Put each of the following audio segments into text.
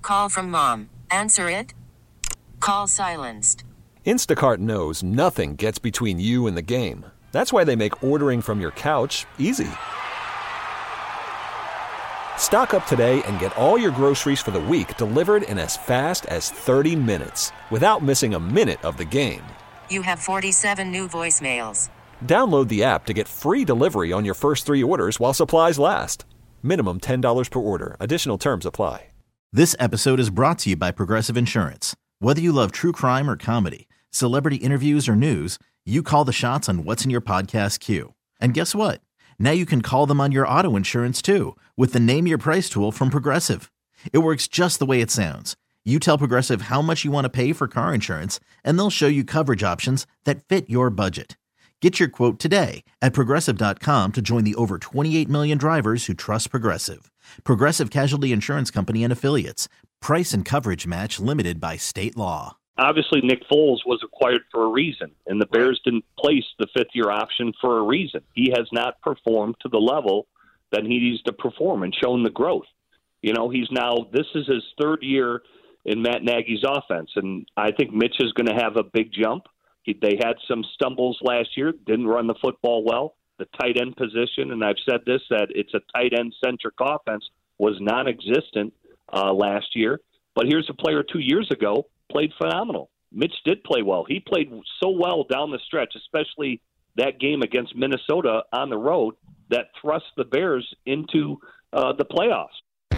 Call from mom. Answer it. Call silenced. Instacart knows nothing gets between you and the game. That's why they make ordering from your couch easy. Stock up today and get all your groceries for the week delivered in as fast as 30 minutes without missing a minute of the game. You have 47 new voicemails. Download the app to get free delivery on your first 3 orders while supplies last. Minimum $10 per order. Additional terms apply. This episode is brought to you by Progressive Insurance. Whether you love true crime or comedy, celebrity interviews or news, you call the shots on what's in your podcast queue. And guess what? Now you can call them on your auto insurance too with the Name Your Price tool from Progressive. It works just the way it sounds. You tell Progressive how much you want to pay for car insurance, and they'll show you coverage options that fit your budget. Get your quote today at Progressive.com to join the over 28 million drivers who trust Progressive. Progressive Casualty Insurance Company and Affiliates. Price and coverage match limited by state law. Obviously, Nick Foles was acquired for a reason, and the Bears didn't place the fifth-year option for a reason. He has not performed to the level that he needs to perform and shown the growth. You know, this is his third year in Matt Nagy's offense, and I think Mitch is going to have a big jump. They had some stumbles last year, didn't run the football well. The tight end position, and I've said this, that it's a tight end-centric offense, was non-existent last year. But here's a player 2 years ago, played phenomenal. Mitch did play well. He played so well down the stretch, especially that game against Minnesota on the road, that thrust the Bears into the playoffs.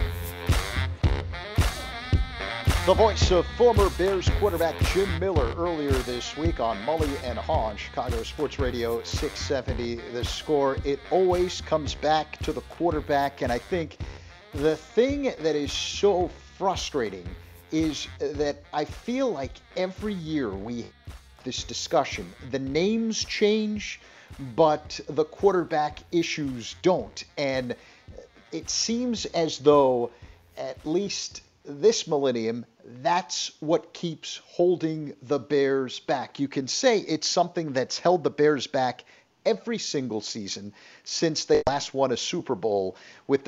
The voice of former Bears quarterback Jim Miller earlier this week on Mully and Hawn, Chicago Sports Radio 670. The Score. It always comes back to the quarterback, and I think the thing that is so frustrating is that I feel like every year we have this discussion. The names change, but the quarterback issues don't. And it seems as though, at least this millennium, that's what keeps holding the Bears back. You can say it's something that's held the Bears back every single season since they last won a Super Bowl with the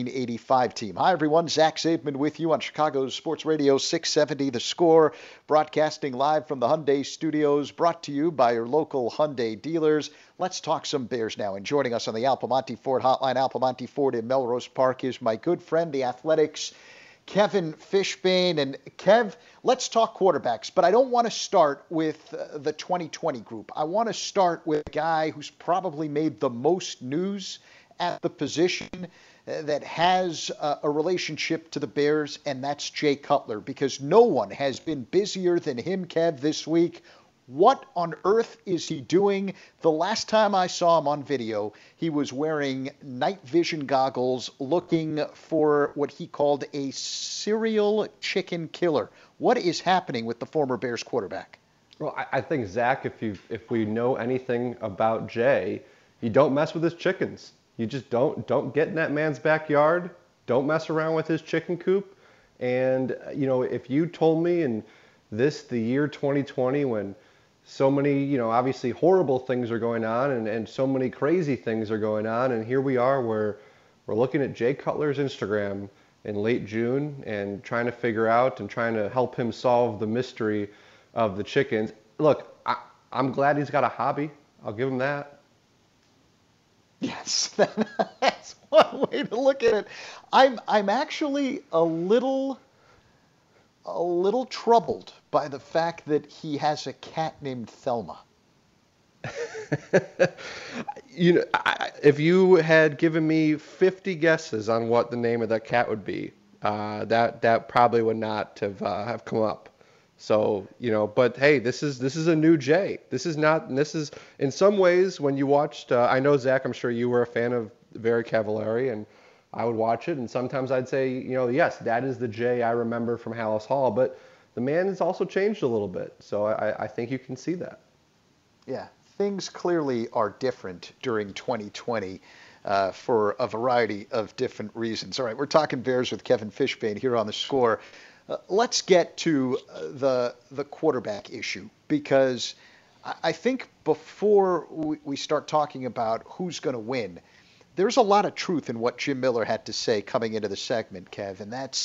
1985 team. Hi, everyone. Zach Zaidman with you on Chicago Sports Radio 670 The Score, broadcasting live from the Hyundai Studios, brought to you by your local Hyundai dealers. Let's talk some Bears now. And joining us on the Al Piemonte Ford Hotline, Al Piemonte Ford in Melrose Park, is my good friend, the Athletics' Kevin Fishbain. And Kev, let's talk quarterbacks, but I don't want to start with the 2020 group. I want to start with a guy who's probably made the most news at the position that has a relationship to the Bears, and that's Jay Cutler, because no one has been busier than him, Kev, this week. What on earth is he doing? The last time I saw him on video, he was wearing night vision goggles looking for what he called a serial chicken killer. What is happening with the former Bears quarterback? Well, I think, Zach, if we know anything about Jay, you don't mess with his chickens. You just don't get in that man's backyard. Don't mess around with his chicken coop. And, you know, if you told me in the year 2020, when so many, obviously horrible things are going on and so many crazy things are going on. And here we are where we're looking at Jay Cutler's Instagram in late June and trying to figure out and trying to help him solve the mystery of the chickens. Look, I'm glad he's got a hobby. I'll give him that. Yes, that's one way to look at it. I'm actually a little troubled by the fact that he has a cat named Thelma. If you had given me 50 guesses on what the name of that cat would be, that probably would not have come up. So, but hey, this is a new Jay. This is in some ways when you watched, I know, Zach, I'm sure you were a fan of Very Cavallari, and I would watch it, and sometimes I'd say, yes, that is the Jay I remember from Hallis Hall, but the man has also changed a little bit, so I think you can see that. Yeah, things clearly are different during 2020 for a variety of different reasons. All right, we're talking Bears with Kevin Fishbain here on The Score. Let's get to the quarterback issue, because I think before we start talking about who's going to win, there's a lot of truth in what Jim Miller had to say coming into the segment, Kev, and that's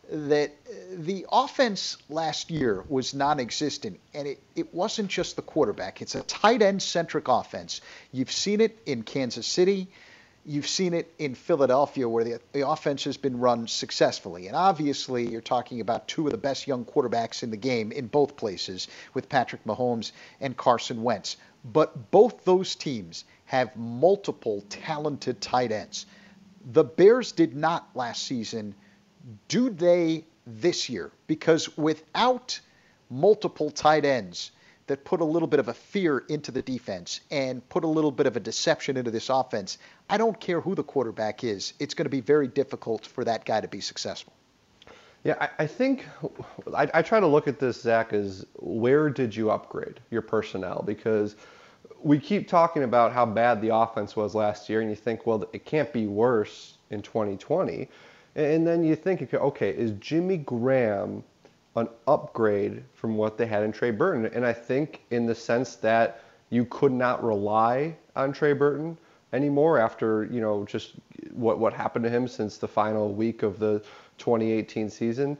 that the offense last year was non-existent, and it wasn't just the quarterback. It's a tight end-centric offense. You've seen it in Kansas City. You've seen it in Philadelphia, where the offense has been run successfully. And obviously, you're talking about two of the best young quarterbacks in the game in both places, with Patrick Mahomes and Carson Wentz. But both those teams have multiple talented tight ends. The Bears did not last season. Do they this year? Because without multiple tight ends that put a little bit of a fear into the defense and put a little bit of a deception into this offense, I don't care who the quarterback is. It's going to be very difficult for that guy to be successful. Yeah, I think I try to look at this, Zach, as where did you upgrade your personnel? Because we keep talking about how bad the offense was last year, and you think, well, it can't be worse in 2020. And then you think, okay, is Jimmy Graham an upgrade from what they had in Trey Burton? And I think in the sense that you could not rely on Trey Burton anymore after, just what happened to him since the final week of the 2018 season.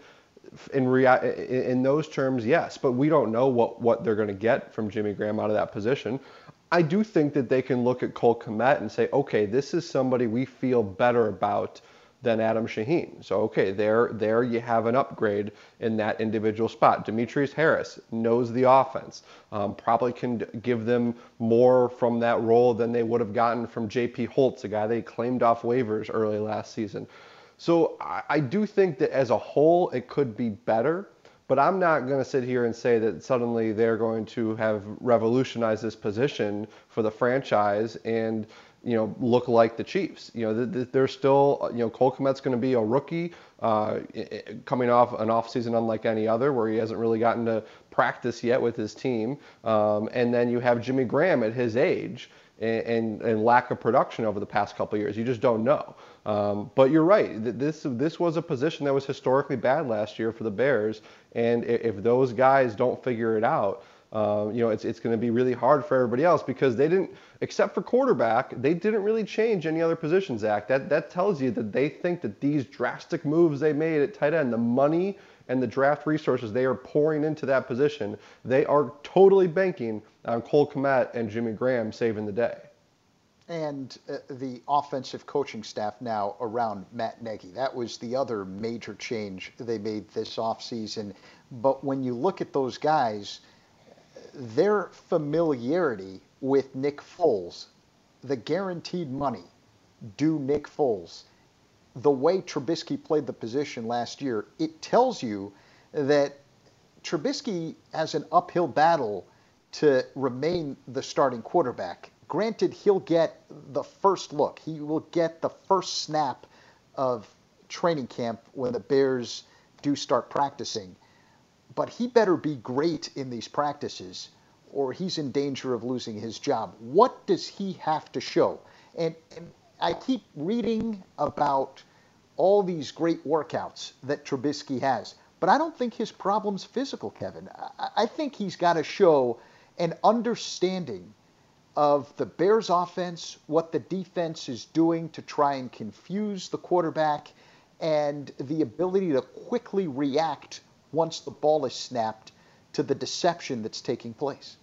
In those terms, yes, but we don't know what they're going to get from Jimmy Graham out of that position. I do think that they can look at Cole Kmet and say, okay, this is somebody we feel better about than Adam Shaheen. So, okay, there you have an upgrade in that individual spot. Demetrius Harris knows the offense, probably can give them more from that role than they would have gotten from J.P. Holtz, a guy they claimed off waivers early last season. So I do think that as a whole it could be better, but I'm not going to sit here and say that suddenly they're going to have revolutionized this position for the franchise and look like the Chiefs. They're still, Cole Kmet's going to be a rookie coming off an offseason unlike any other, where he hasn't really gotten to practice yet with his team. And then you have Jimmy Graham at his age and lack of production over the past couple of years. You just don't know. But you're right. This was a position that was historically bad last year for the Bears. And if those guys don't figure it out, it's going to be really hard for everybody else, because they didn't, except for quarterback, they didn't really change any other positions, Zach. That tells you that they think that these drastic moves they made at tight end, the money and the draft resources they are pouring into that position, they are totally banking on Cole Kmet and Jimmy Graham saving the day. And the offensive coaching staff now around Matt Nagy. That was the other major change they made this offseason. But when you look at those guys, their familiarity with Nick Foles, the guaranteed money due Nick Foles, the way Trubisky played the position last year, it tells you that Trubisky has an uphill battle to remain the starting quarterback. Granted, he'll get the first look. He will get the first snap of training camp when the Bears do start practicing. But he better be great in these practices, or he's in danger of losing his job. What does he have to show? And I keep reading about all these great workouts that Trubisky has, but I don't think his problem's physical, Kevin. I think he's got to show an understanding of the Bears offense, what the defense is doing to try and confuse the quarterback, and the ability to quickly react once the ball is snapped to the deception that's taking place.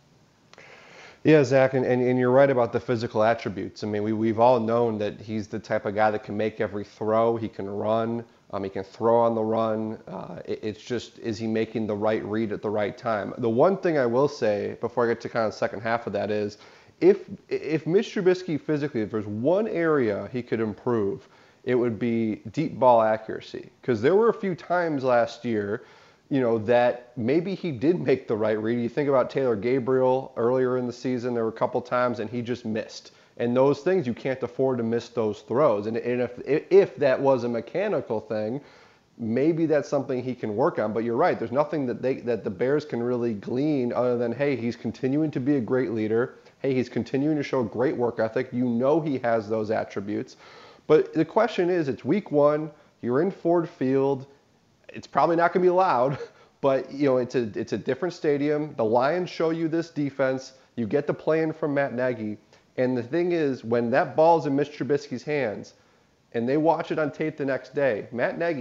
Yeah, Zach, and you're right about the physical attributes. I mean, we've all known that he's the type of guy that can make every throw. He can run. He can throw on the run. It's just, is he making the right read at the right time? The one thing I will say before I get to kind of the second half of that is, if Mitch Trubisky physically, if there's one area he could improve, it would be deep ball accuracy. Because there were a few times last year, that maybe he did make the right read. You think about Taylor Gabriel earlier in the season, there were a couple times and he just missed. And those things, you can't afford to miss those throws. And if that was a mechanical thing, maybe that's something he can work on. But you're right, there's nothing that the Bears can really glean other than, hey, he's continuing to be a great leader. Hey, he's continuing to show great work ethic. He has those attributes. But the question is, it's week one, you're in Ford Field. It's probably not going to be loud, but it's a different stadium. The Lions show you this defense. You get the play in from Matt Nagy. And the thing is, when that ball's in Mitch Trubisky's hands and they watch it on tape the next day, Matt Nagy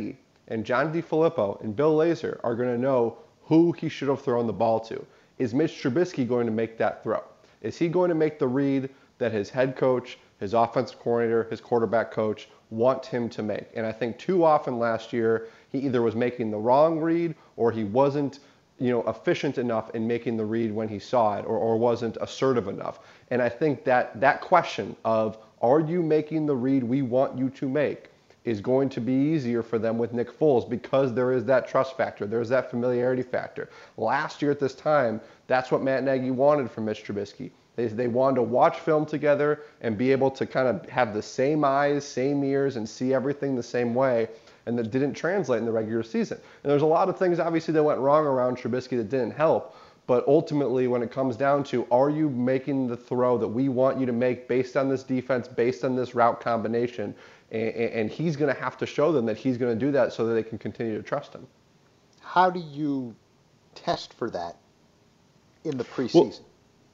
and John DeFilippo and Bill Lazor are going to know who he should have thrown the ball to. Is Mitch Trubisky going to make that throw? Is he going to make the read that his head coach, his offensive coordinator, his quarterback coach want him to make? And I think too often last year, he either was making the wrong read or he wasn't efficient enough in making the read when he saw it, or wasn't assertive enough. And I think that question of, are you making the read we want you to make, is going to be easier for them with Nick Foles, because there is that trust factor, there's that familiarity factor. Last year at this time, that's what Matt Nagy wanted from Mitch Trubisky. They wanted to watch film together and be able to kind of have the same eyes, same ears, and see everything the same way. And that didn't translate in the regular season. And there's a lot of things, obviously, that went wrong around Trubisky that didn't help. But ultimately, when it comes down to, are you making the throw that we want you to make based on this defense, based on this route combination? And he's going to have to show them that he's going to do that so that they can continue to trust him. How do you test for that in the preseason?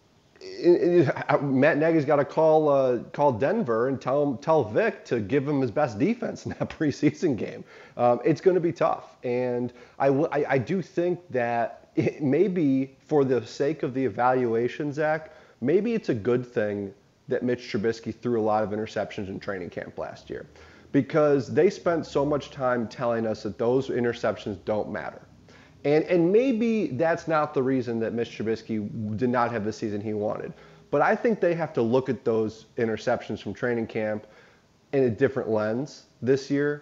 Matt Nagy's got to call Denver and tell Vic to give him his best defense in that preseason game. It's going to be tough, and I do think that maybe for the sake of the evaluation, Zach, maybe it's a good thing that Mitch Trubisky threw a lot of interceptions in training camp last year, because they spent so much time telling us that those interceptions don't matter. And maybe that's not the reason that Mitch Trubisky did not have the season he wanted. But I think they have to look at those interceptions from training camp in a different lens this year,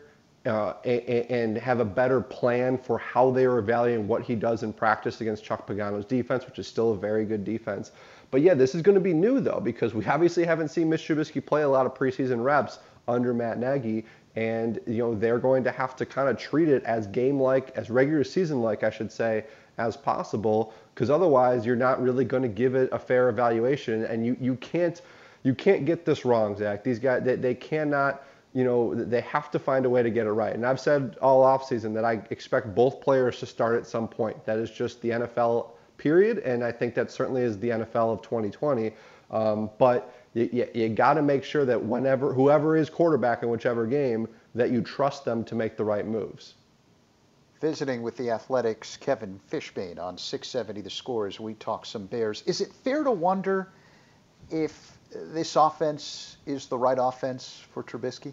and have a better plan for how they are evaluating what he does in practice against Chuck Pagano's defense, which is still a very good defense. But yeah, this is going to be new, though, because we obviously haven't seen Mitch Trubisky play a lot of preseason reps under Matt Nagy. And they're going to have to kind of treat it as game-like, as regular season-like, I should say, as possible, because otherwise you're not really going to give it a fair evaluation. And you can't get this wrong, Zach. These guys, they cannot, they have to find a way to get it right. And I've said all offseason that I expect both players to start at some point. That is just the NFL period, and I think that certainly is the NFL of 2020. But you got to make sure that whoever is quarterback in whichever game, that you trust them to make the right moves. Visiting with the Athletics' Kevin Fishbain on 670 The Score as we talk some Bears. Is it fair to wonder if this offense is the right offense for Trubisky?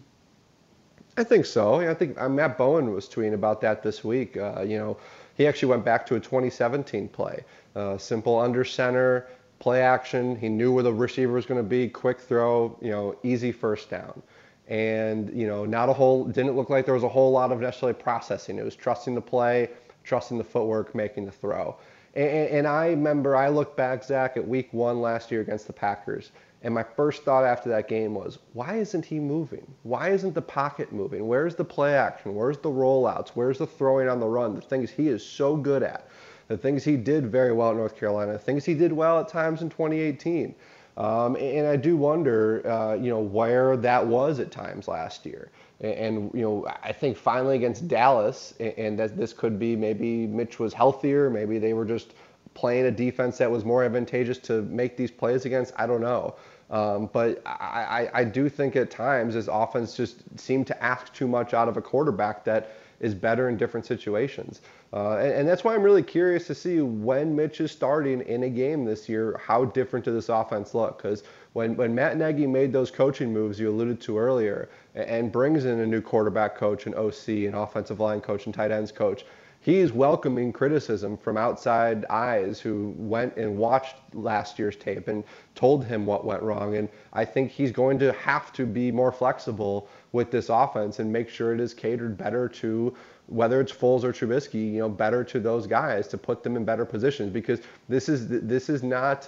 I think so. I think Matt Bowen was tweeting about that this week. He actually went back to a 2017 play. Simple under center, play action. He knew where the receiver was going to be, quick throw, easy first down. And, didn't look like there was a whole lot of necessarily processing. It was trusting the play, trusting the footwork, making the throw. And I remember I looked back, Zach, at week 1 last year against the Packers. And my first thought after that game was, why isn't he moving? Why isn't the pocket moving? Where's the play action? Where's the rollouts? Where's the throwing on the run? The things he is so good at. The things he did very well at North Carolina, the things he did well at times in 2018. And I do wonder, where that was at times last year. And I think finally against Dallas, and that this could be maybe Mitch was healthier, maybe they were just playing a defense that was more advantageous to make these plays against. I don't know. But I do think at times his offense just seemed to ask too much out of a quarterback that is better in different situations. And that's why I'm really curious to see when Mitch is starting in a game this year, how different does this offense look? Because when Matt Nagy made those coaching moves you alluded to earlier and brings in a new quarterback coach, an OC, an offensive line coach, and tight ends coach, he is welcoming criticism from outside eyes who went and watched last year's tape and told him what went wrong. And I think he's going to have to be more flexible with this offense and make sure it is catered better to, whether it's Foles or Trubisky, better to those guys to put them in better positions, because this is not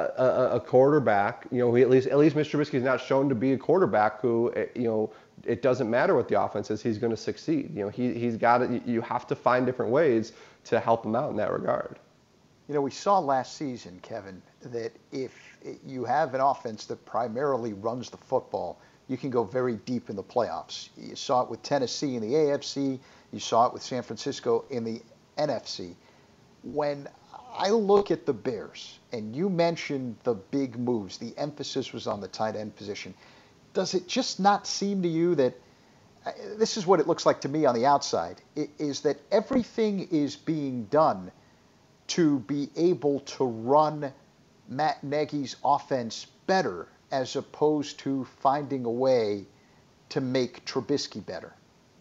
a quarterback. At least Mr. Trubisky is not shown to be a quarterback who, it doesn't matter what the offense is, he's going to succeed. He's got it. You have to find different ways to help him out in that regard. We saw last season, Kevin, that if you have an offense that primarily runs the football, you can go very deep in the playoffs. You saw it with Tennessee in the AFC. You saw it with San Francisco in the NFC. When I look at the Bears, and you mentioned the big moves, the emphasis was on the tight end position. Does it just not seem to you that this is what it looks like to me on the outside, is that everything is being done to be able to run Matt Nagy's offense better as opposed to finding a way to make Trubisky better.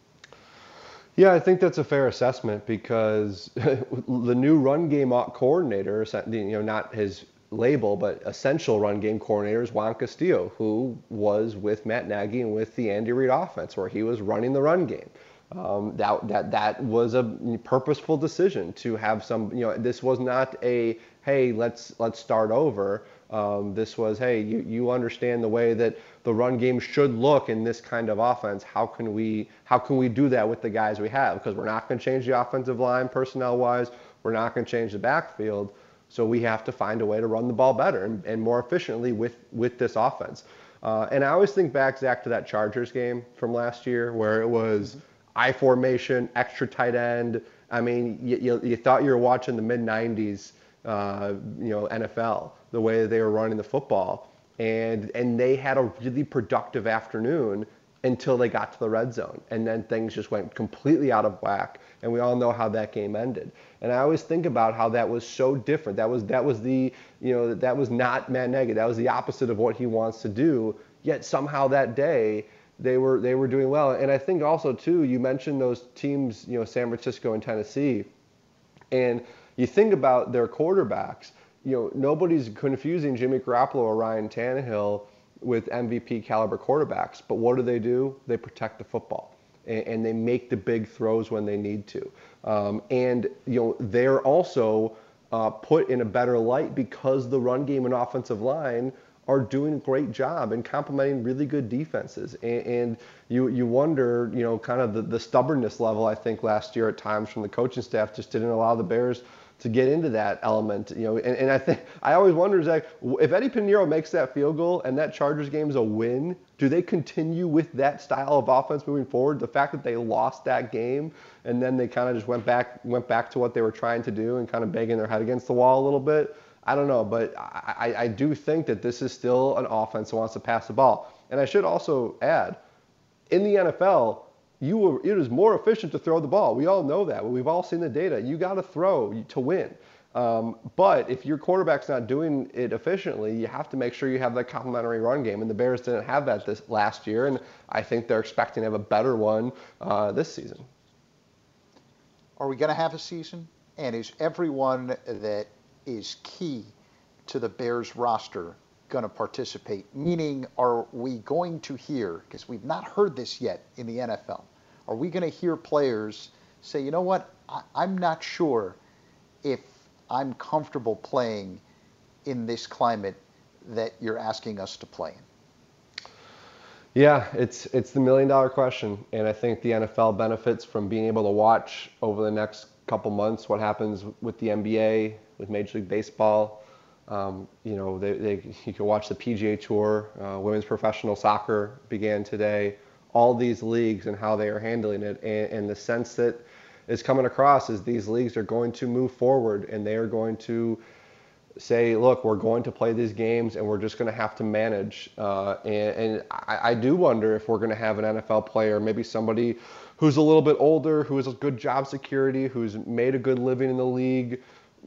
Yeah, I think that's a fair assessment because the new run game coordinator, not his label, but essential run game coordinator is Juan Castillo, who was with Matt Nagy and with the Andy Reid offense, where he was running the run game. That was a purposeful decision to have some. This was not a hey, let's start over. This was, hey, you understand the way that the run game should look in this kind of offense. How can we do that with the guys we have? Because we're not going to change the offensive line personnel-wise. We're not going to change the backfield. So we have to find a way to run the ball better and more efficiently with this offense. And I always think back, Zach, to that Chargers game from last year where it was I formation, extra tight end. I mean, you thought you were watching the mid-'90s, NFL, the way they were running the football. And they had a really productive afternoon until they got to the red zone. And then things just went completely out of whack. And we all know how that game ended. And I always think about how that was so different. That was not Matt Nagy. That was the opposite of what he wants to do. Yet somehow that day they were doing well. And I think also too, you mentioned those teams, San Francisco and Tennessee. And you think about their quarterbacks, nobody's confusing Jimmy Garoppolo or Ryan Tannehill with MVP caliber quarterbacks. But what do? They protect the football. And they make the big throws when they need to. They're also put in a better light because the run game and offensive line are doing a great job and complementing really good defenses. And you wonder, kind of the stubbornness level, I think, last year at times from the coaching staff just didn't allow the Bears to get into that element, and I think I always wonder, Zach, if Eddie Pinheiro makes that field goal and that Chargers game is a win, do they continue with that style of offense moving forward? The fact that they lost that game and then they kind of just went back to what they were trying to do and kind of banging their head against the wall a little bit, I don't know, but I do think that this is still an offense that wants to pass the ball. And I should also add, in the NFL, it is more efficient to throw the ball. We all know that. We've all seen the data. You got to throw to win. But if your quarterback's not doing it efficiently, you have to make sure you have that complementary run game. And the Bears didn't have that this last year, and I think they're expecting to have a better one this season. Are we going to have a season? And is everyone that is key to the Bears roster going to participate? Meaning, are we going to hear, because we've not heard this yet in the NFL, are we going to hear players say, you know what, I'm not sure if I'm comfortable playing in this climate that you're asking us to play in? Yeah, it's the $1 million question, and I think the NFL benefits from being able to watch over the next couple months what happens with the NBA, with Major League Baseball. You can watch the PGA Tour, women's professional soccer began today, all these leagues and how they are handling it. And the sense that is coming across is these leagues are going to move forward and they are going to say, look, we're going to play these games and we're just going to have to manage. And I do wonder if we're going to have an NFL player, maybe somebody who's a little bit older, who has a good job security, who's made a good living in the league,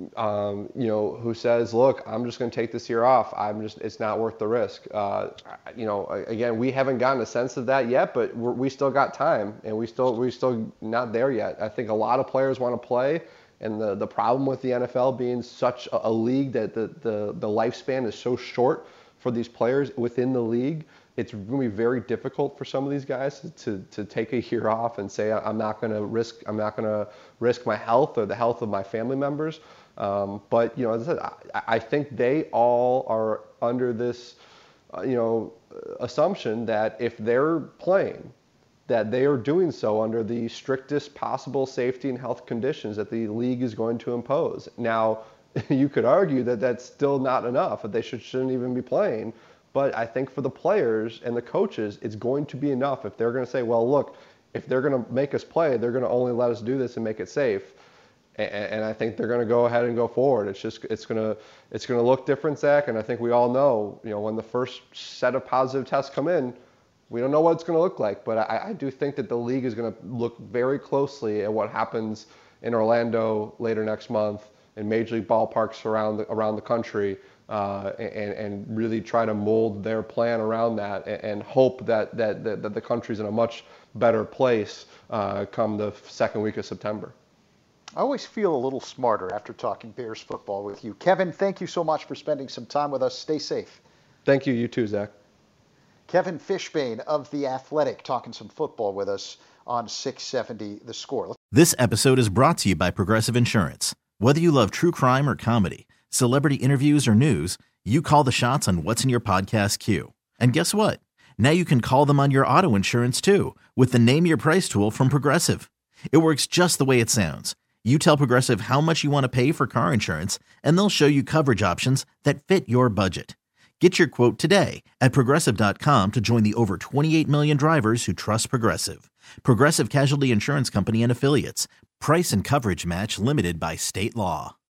who says, look, I'm just going to take this year off. It's not worth the risk. Again, we haven't gotten a sense of that yet, but we still got time and we still not there yet. I think a lot of players want to play, and the problem with the NFL being such a league that the lifespan is so short for these players within the league, it's going to be very difficult for some of these guys to take a year off and say, I'm not going to risk my health or the health of my family members. But as I said, I think they all are under this, assumption that if they're playing, that they are doing so under the strictest possible safety and health conditions that the league is going to impose. Now, you could argue that that's still not enough, that they shouldn't even be playing. But I think for the players and the coaches, it's going to be enough if they're going to say, well, look, if they're going to make us play, they're going to only let us do this and make it safe. And I think they're going to go ahead and go forward. It's going to look different, Zach. And I think we all know, when the first set of positive tests come in, We don't know what it's going to look like, but I do think that the league is going to look very closely at what happens in Orlando later next month, in major league ballparks around the country, and really try to mold their plan around that, and hope that the country's in a much better place come the second week of September. I always feel a little smarter after talking Bears football with you. Kevin, thank you so much for spending some time with us. Stay safe. Thank you. You too, Zach. Kevin Fishbain of The Athletic talking some football with us on 670 The Score. This episode is brought to you by Progressive Insurance. Whether you love true crime or comedy, celebrity interviews or news, you call the shots on what's in your podcast queue. And guess what? Now you can call them on your auto insurance too with the Name Your Price tool from Progressive. It works just the way it sounds. You tell Progressive how much you want to pay for car insurance, and they'll show you coverage options that fit your budget. Get your quote today at Progressive.com to join the over 28 million drivers who trust Progressive. Progressive Casualty Insurance Company and Affiliates. Price and coverage match limited by state law.